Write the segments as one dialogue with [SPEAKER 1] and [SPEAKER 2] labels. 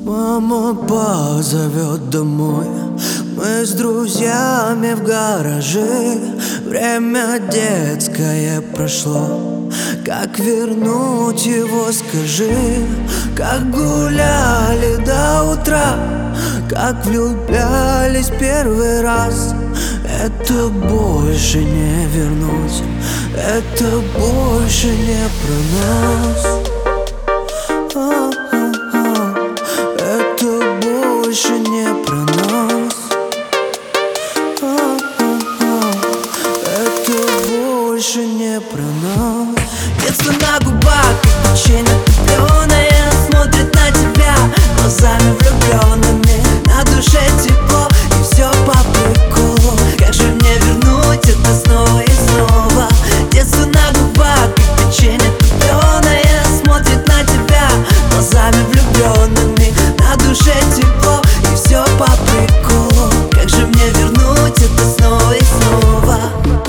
[SPEAKER 1] Мама позовет домой, мы с друзьями в гараже. Время детское прошло, как вернуть его, скажи? Как гуляли до утра, как влюблялись первый раз. Это больше не вернуть, это больше не про нас. Это больше не про нас. Это больше не про нас. Детство на губах, как печенье топленое, смотрит на тебя глазами влюбленными. На душе тепло и все по приколу. Как же мне вернуть это снова и снова? Детство на губах, как печенье топленое, смотрит на тебя глазами влюбленными. На душе тепло и все по приколу. Как же мне вернуть это снова и снова?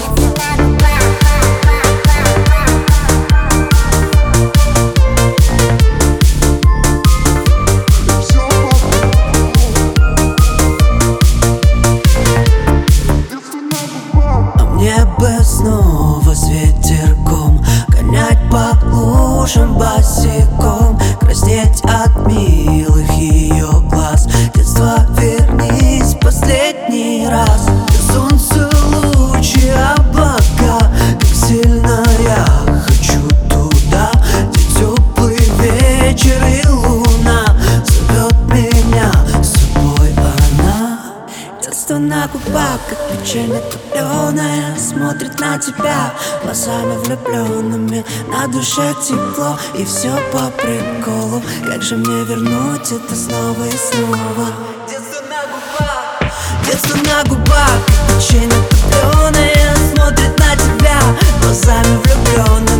[SPEAKER 1] Мне бы снова с ветерком гонять по лужам босиком, краснеть от милых ее глаз. Детство, вернись последний раз. И солнце, лучи, облака, как сильно я хочу туда, где теплый вечер и луна зовет меня с собой она. Детство на губах, как печенье топленое, смотрит на тебя глазами влюбленными. На душе тепло и все по приколу. Как же мне вернуть это снова и снова? Детство на губах, детство на губах, как печенье топленое, смотрит на тебя глазами влюбленными.